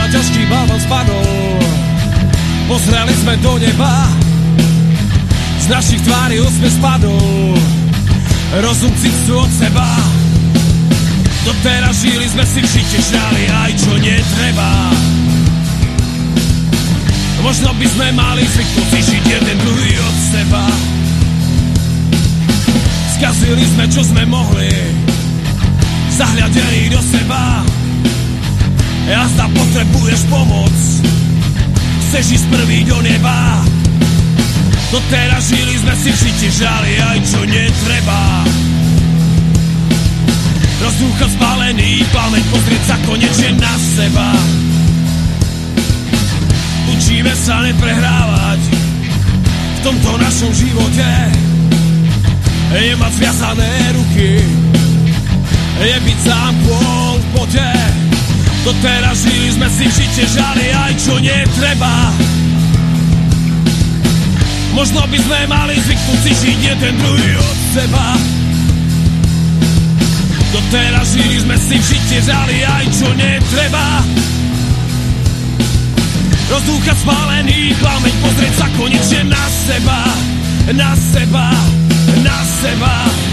ťažký balvan spadol. Pozreli sme do neba, z našich tvári úsmev spadol. Rozum cicu od seba, doteraz žili sme si v žite, žrali aj čo netreba. Možno by sme mali zvyknúť si žiť jeden druhý od seba. Skazili sme čo sme mohli, zahľadení do seba. Jazda, potrebuješ pomoc, chceš ísť prvý do neba. Doteraz žili sme si v žite, žrali aj čo netreba. Rozdúchať spálený pamäť, pozrieť sa konečne na seba. Učíme sa neprehrávať v tomto našom živote. Je mať zviazané ruky, je byť sám kvôl v pote. Doteraz žili sme si v žite, žali aj čo netreba. Možno by sme mali zvyknúť si žiť jeden druhý od seba. Doteraz žili sme si v žite, žali aj čo netreba. Rozdúchať spálený plameň, pozrieť sa konečne na seba. Na seba, na seba.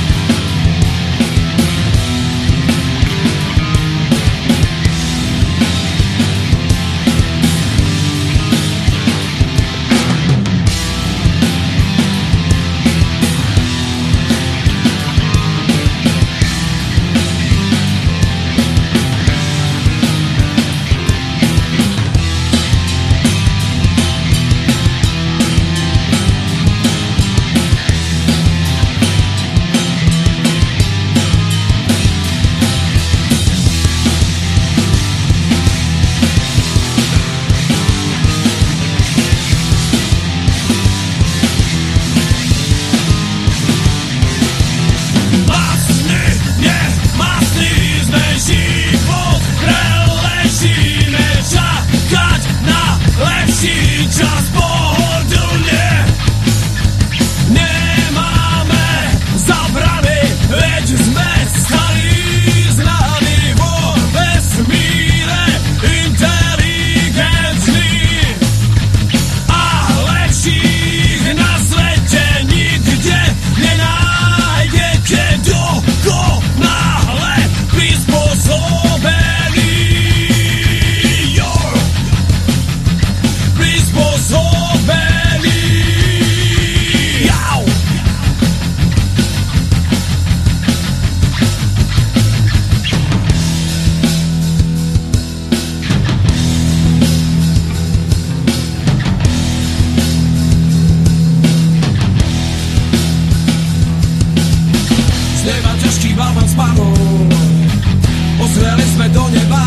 Pozreli sme do neba,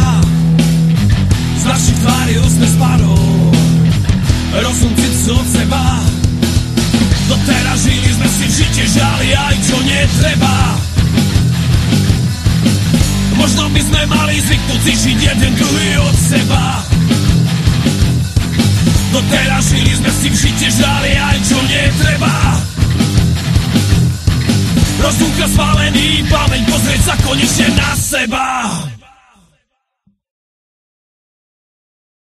z našich tvári úsmev spadol. Rozum cicu od seba, doteraz žili sme si v žite, žali aj čo netreba. Možno by sme mali zvyknúť si žiť jeden druhý od seba. Doteraz žili sme si v žite, žali aj čo netreba. Rozdúchať spálený plameň, pozrieť sa konečne na seba.